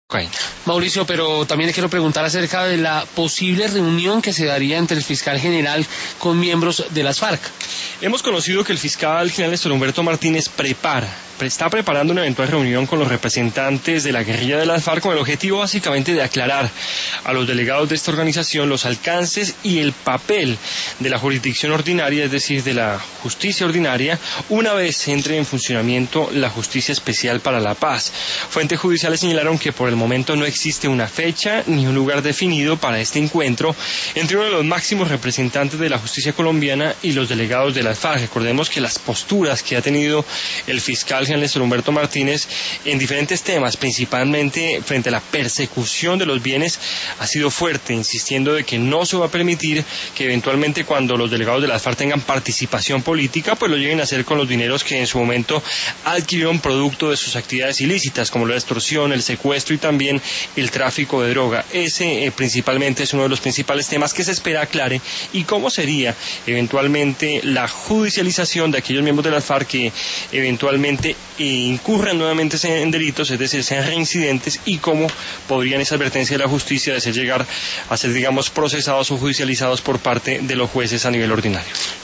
Okay. Mauricio, pero también le quiero preguntar acerca de la posible reunión que se daría entre el fiscal general con miembros de las FARC. Hemos conocido que el fiscal general Néstor Humberto Martínez está preparando una eventual reunión con los representantes de la guerrilla de las FARC con el objetivo básicamente de aclarar a los delegados de esta organización los alcances y el papel de la jurisdicción ordinaria, es decir, de la justicia ordinaria, una vez entre en funcionamiento la Justicia Especial para la Paz. Fuentes judiciales señalaron que por el momento no existe una fecha ni un lugar definido para este encuentro entre uno de los máximos representantes de la justicia colombiana y los delegados de las FARC. Recordemos que las posturas que ha tenido el fiscal general Néstor Humberto Martínez en diferentes temas, principalmente frente a la persecución de los bienes, ha sido fuerte, insistiendo de que no se va a permitir que eventualmente cuando los delegados de las FARC tengan participación política, pues lo lleguen a hacer con los dineros que en su momento adquirieron producto de sus actividades ilícitas, como la extorsión, el secuestro y también el tráfico de droga. Ese principalmente es uno de los principales temas que se espera aclare, y cómo sería eventualmente la judicialización de aquellos miembros de las FARC que eventualmente incurran nuevamente en delitos, es decir, sean reincidentes, y cómo podrían esa advertencia de la justicia de hacer llegar a ser, digamos, procesados o judicializados por parte de los jueces a nivel ordinario.